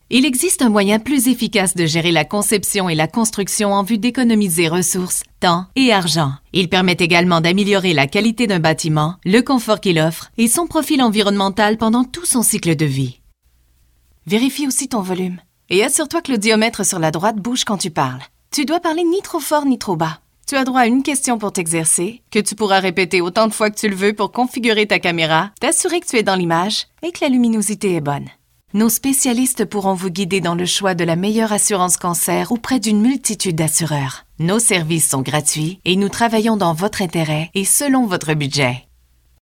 Il existe un moyen plus efficace de gérer la conception et la construction en vue d'économiser ressources, temps et argent. Il permet également d'améliorer la qualité d'un bâtiment, le confort qu'il offre et son profil environnemental pendant tout son cycle de vie. Vérifie aussi ton volume et assure-toi que le diamètre sur la droite bouge quand tu parles. Tu dois parler ni trop fort ni trop bas. Tu as droit à une question pour t'exercer, que tu pourras répéter autant de fois que tu le veux pour configurer ta caméra, t'assurer que tu es dans l'image et que la luminosité est bonne. Nos spécialistes pourront vous guider dans le choix de la meilleure assurance cancer auprès d'une multitude d'assureurs. Nos services sont gratuits et nous travaillons dans votre intérêt et selon votre budget.